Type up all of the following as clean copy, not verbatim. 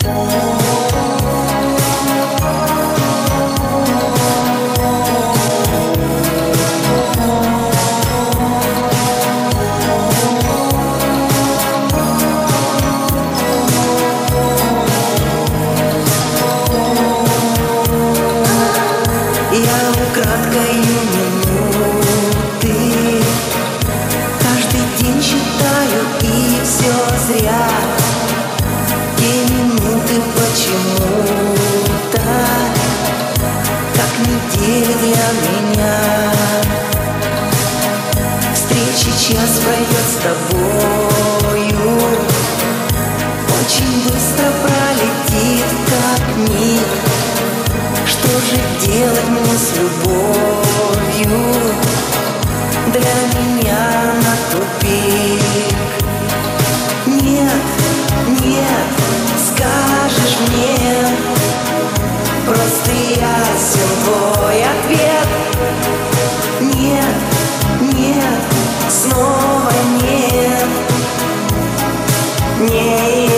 Час пройдет с тобою, очень быстро пролетит, как миг. Что же делать мне с любовью? Для меня на тупик. Нет, нет, скажешь мне, просто ясен твой ответ. Нет, нет, снова нет, нет.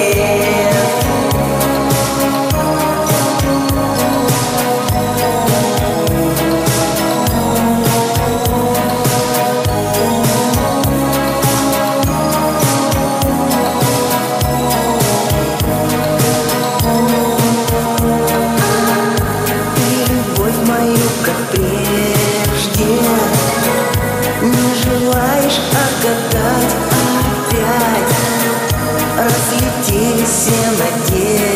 Ты любовь мою, как прежде, не желаешь отгадать опять. Разлетелись все надежды.